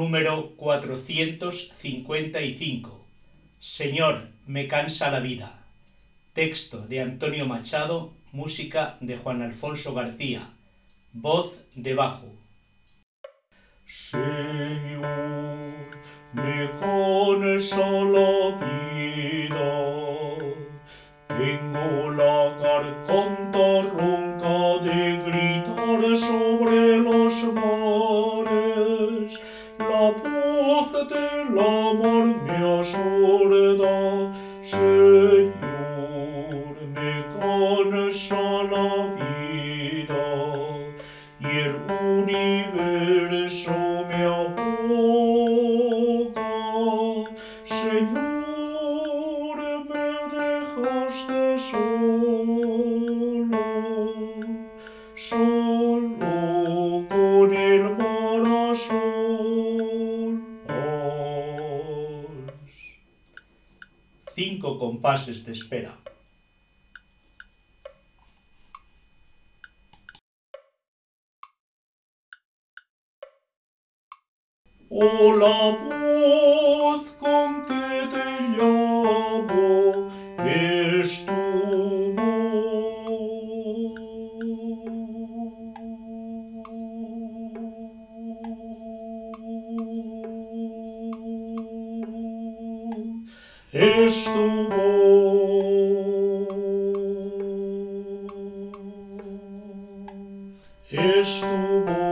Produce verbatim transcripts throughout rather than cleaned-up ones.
número cuatrocientos cincuenta y cinco. Señor, me cansa la vida. Texto de Antonio Machado, música de Juan Alfonso García, voz de bajo. Señor, me cansa la vida, tengo la garganta ronca de gritar sobre los mares, la voz del amor me asorda. Señor, me cansa la vida y el universo me ahoga. Señor, me dejaste solo, solo con el mar a solas. Cinco compases de espera. Oh, la voz con que te llamo es tu voz, es tu voz, es tu voz.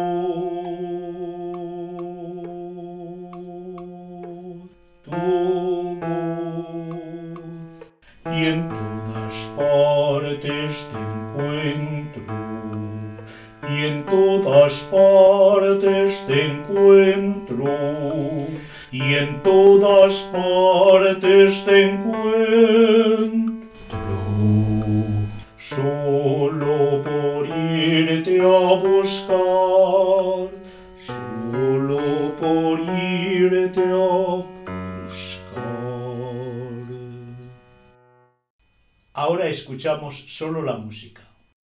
Tu voz, y en todas partes te encuentro, y en todas partes te encuentro, y en todas partes te encuentro, solo por irte a buscar, solo por irte a Ahora escuchamos solo la música.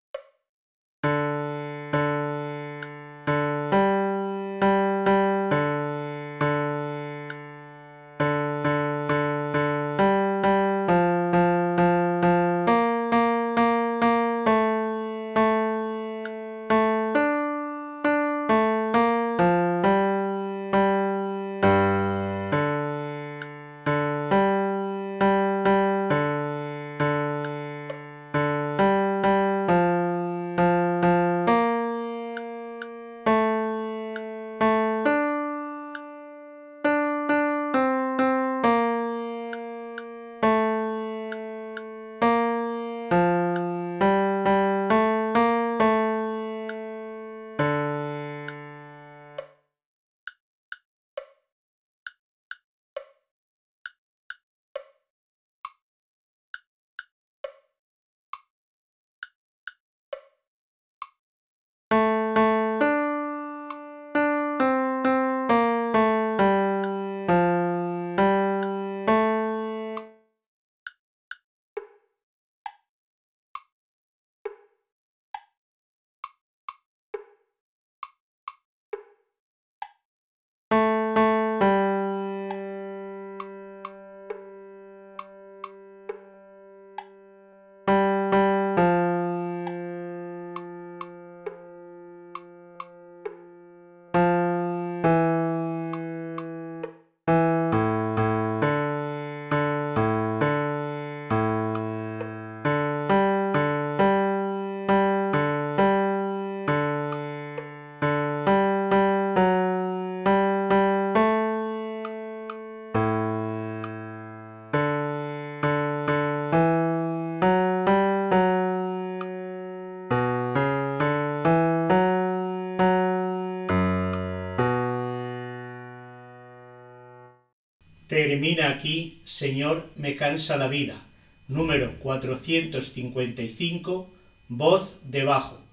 Termina aquí, Señor, me cansa la vida, número cuatrocientos cincuenta y cinco, voz de bajo.